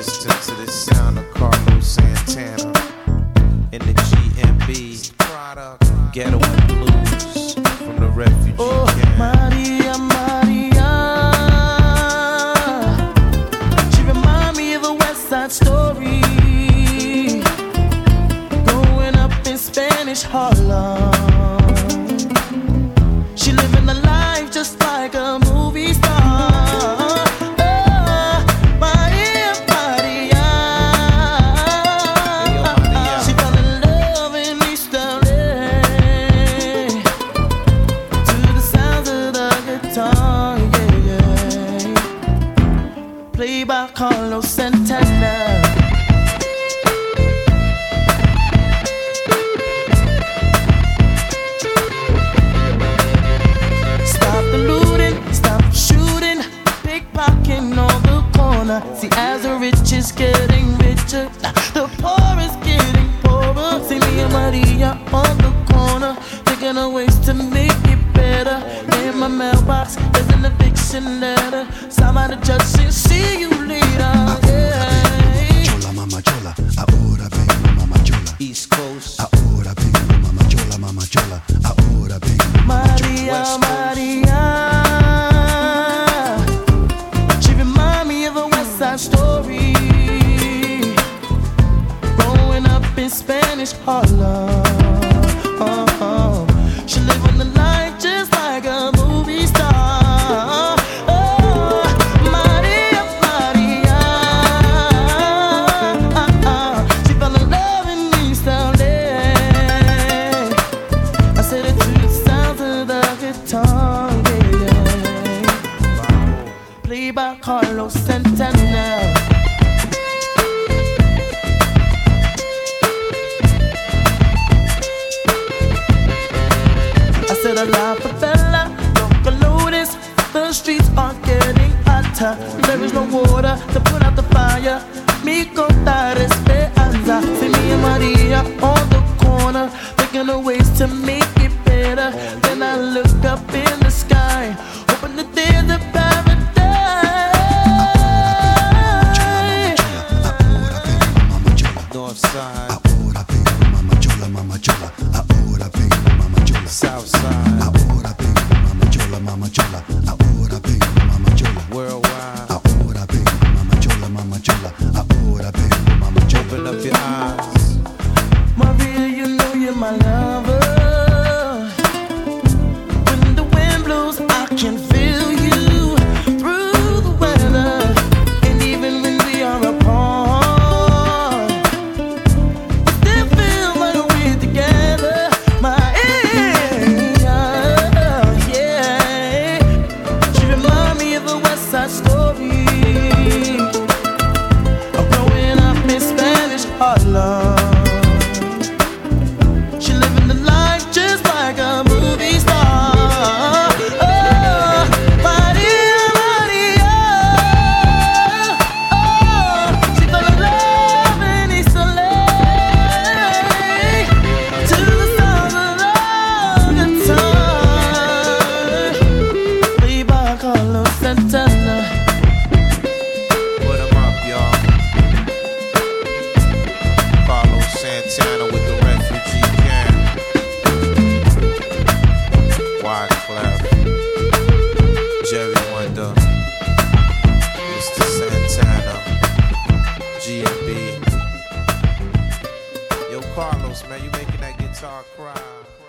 Listen to the sound of Carlos Santana in the GMB Ghetto and Blues from the refugee camp. Maria, Maria, she remind me of a West Side Story. Growing up in Spanish Harlem, she living a life just like a movie star. Played by Carlos Santana. Stop the looting, stop shooting, pickpocketing on the corner. See, as the rich is getting richer, the poor is getting poorer. See me and Maria on the corner, thinking of ways to make it better. In my mailbox, there's an eviction letter. Somebody just said, see you later. Chola, mama chola, ahora vengo, mama chola. East Coast. Ahora vengo, mama chola, mama chola. Ahora vengo, mama chola. Maria, Maria, she remind me of a West Side Story. Growing up in Spanish Harlem, she living the life just like a movie star. Maria, Maria, she fell in love in East LA. I said it to the sounds of the guitar, yeah. Played by Carlos Santana. I said a la favela, local notice, the streets are getting hotter. There is no water to put out the fire. Mi contar esperanza. See me and Maria on the corner, thinking of ways to make it better. Then I look up in the sky, hoping that there's a paradise. North side. Ahora vengo, mama chola, mama chola. Ahora vengo, mama chola. South side. Ahora vengo, mama chola, mama chola. Ahora vengo, mama chola. Worldwide. Ahora vengo, mama chola, mama chola. Ahora vengo, mama chola. Open up your eyes. Maria, you know you're my lover. When the wind blows, I can feel you through the weather. And even when we are apart, I still feel like we're together. Yeah. She remind me of a West Side Story. I'm growing up in Spanish Harlem. She living the life just like a movie star. Oh, Maria, Maria. Oh, she fell in love in East LA. To the sound of the guitar. Played by Carlos Santana. Put 'em up, y'all. Carlos Santana with the refugee camp. Wyclef, Jerry Wonder, Mr. Santana, GMB. Yo, Carlos, man, you making that guitar cry.